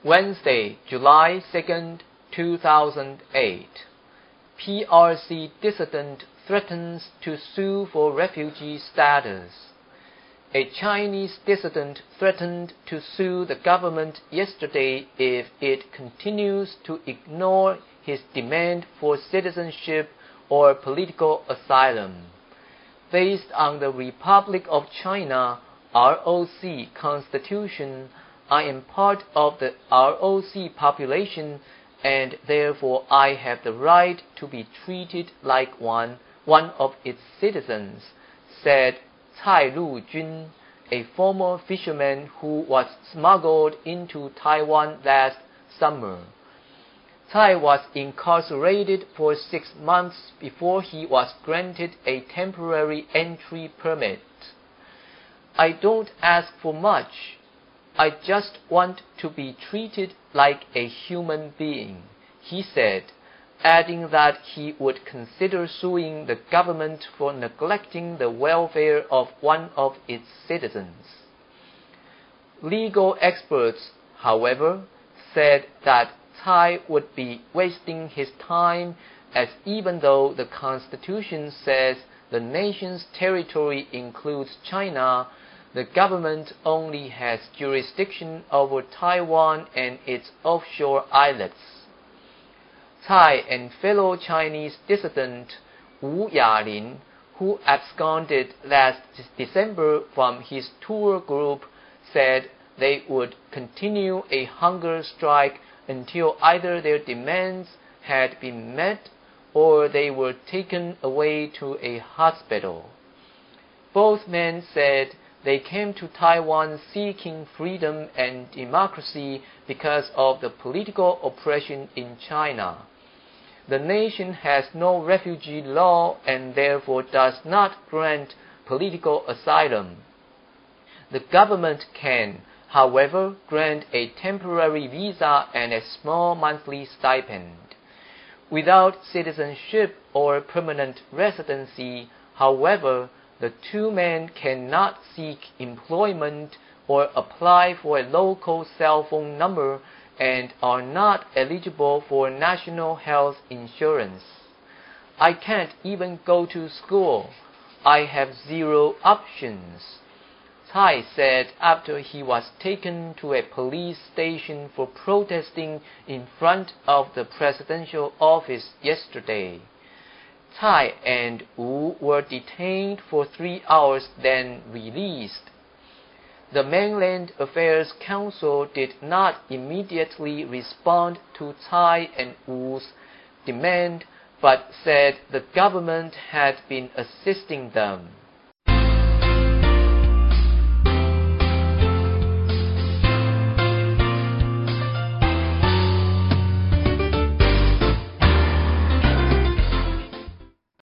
Wednesday, July 2, 2008. PRC dissident threatens to sue for refugee status. A Chinese dissident threatened to sue the government yesterday if it continues to ignore his demand for citizenship or political asylum. Based on the Republic of China (ROC) Constitution, I am part of the ROC population, and therefore I have the right to be treated like one of its citizens, said Cai Lujun, a former fisherman who was smuggled into Taiwan last summer. Cai was incarcerated for 6 months before he was granted a temporary entry permit. I don't ask for much. I just want to be treated like a human being, he said, adding that he would consider suing the government for neglecting the welfare of one of its citizens. Legal experts, however, said that Cai would be wasting his time, as even though the Constitution says the nation's territory includes China, the government only has jurisdiction over Taiwan and its offshore islets. Cai and fellow Chinese dissident Wu Yalin, who absconded last December from his tour group, said they would continue a hunger strike until either their demands had been met or they were taken away to a hospital. Both men said they came to Taiwan seeking freedom and democracy because of the political oppression in China. The nation has no refugee law and therefore does not grant political asylum. The government can, however, grant a temporary visa and a small monthly stipend. Without citizenship or permanent residency, however, the two men cannot seek employment or apply for a local cell phone number and are not eligible for national health insurance. I can't even go to school. I have 0 options, Cai said after he was taken to a police station for protesting in front of the presidential office yesterday. Cai and Wu were detained for 3 hours, then released. The Mainland Affairs Council did not immediately respond to Cai and Wu's demand, but said the government had been assisting them.